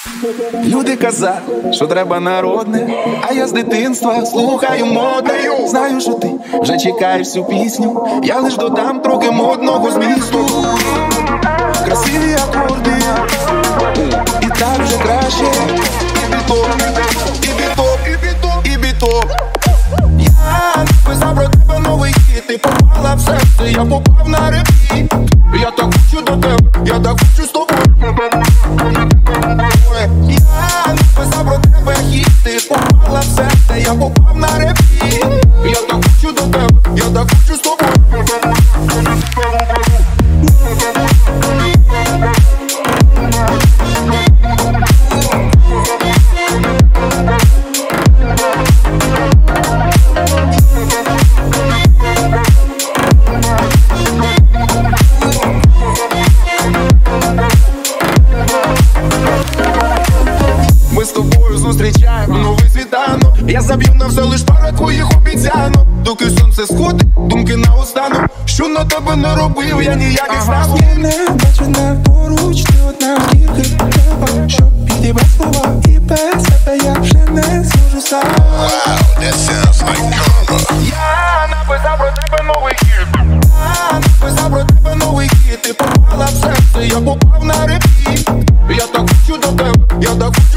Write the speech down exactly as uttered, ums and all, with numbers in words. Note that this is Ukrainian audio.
Люди казали, що треба народне, а я з дитинства слухаю модне. Знаю, що ти вже чекаєш цю пісню, я лиш додам трохи модного змісту. Красиві акорди, і так вже краще. І бітоп, і бітоп, і бітоп, і бітоп. Я написав про тебе новий хіт, ти попала в серце, я попав на репіт. Я так хочу до тебе, я так хочу з тобою. Я написав про тебе хіт, ти попала в серце, я попав на репіт. Я так хочу до тебе, я так хочу з тобою. Ми з тобою зустрічаємо новий світанок. Я заб'ю на все лиш пара твоїх обіцянок. Доки сонце сходить, думки наостанок. Що на тебе не робив, я ніяких знаків. Я не бачу не поруч, ти одна скільки треба, щоб піти без слова. І без себе я вже не зможу сам. Wow, that sounds like karma. Я написав про тебе новий хіт. Я написав про тебе новий хіт. Ти попала в серце, я попав на репіт. Я так хочу до тебе, я так хочу.